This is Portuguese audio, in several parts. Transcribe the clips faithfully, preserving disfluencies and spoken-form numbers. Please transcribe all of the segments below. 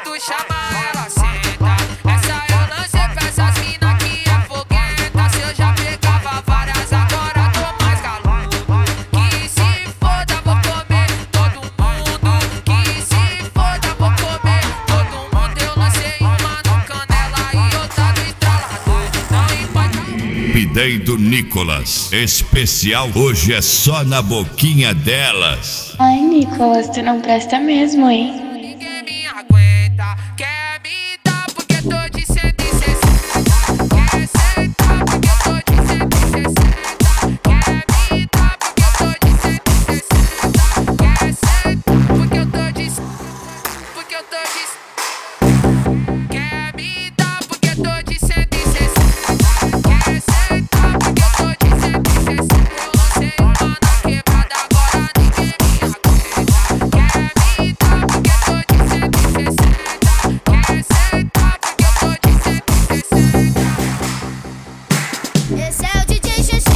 tu chamar ela senta. Essa eu lancei pra essas mina que é foguenta. Se eu já pegava várias, agora tô mais galudo. Que se foda, vou comer todo mundo. Que se foda, vou comer todo mundo. Eu lancei uma no Canela e outra do estralador. Não importa. Pidei do Nicolas, especial hoje é só na boquinha delas. Ai, Nicolas, tu não presta mesmo, hein? Ninguém me aguenta. Quer me dar porque tô de cento e sessenta. Quer sentar porque tô de cento e sessenta. Quer me dar porque tô de cento e sessenta. Quer sentar porque eu tô de porque eu tô de Quer me dar porque tô de cento e sessenta. Quer sentar porque eu tô de cento e sessenta. Eu lancei uma na quebrada, agora ninguém me aguenta. Quer me dar porque tô de cento e sessenta. Quer sentar porque eu tô de cento e sessenta. Esse é o D J Xexé.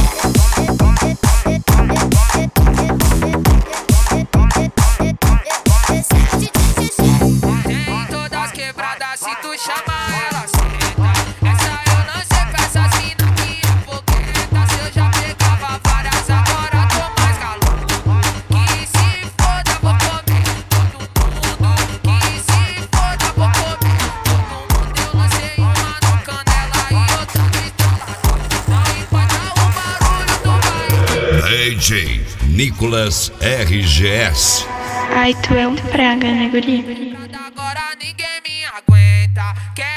Esse é o D J Xexé. Tem todas as quebradas, se tu chamar ela senta. Essa eu lancei pra essas mina que é foguenta. Se eu já pegava várias, agora tô mais galudo. Que se foda, vou comer todo mundo. Que se foda, vou comer todo mundo. Eu lancei uma no Canela e outra no estralador. Não importa o barulho do baile. D J Nicolas R G S. Ai, tu é um praga, né, guri? Agora ninguém me aguenta. Quer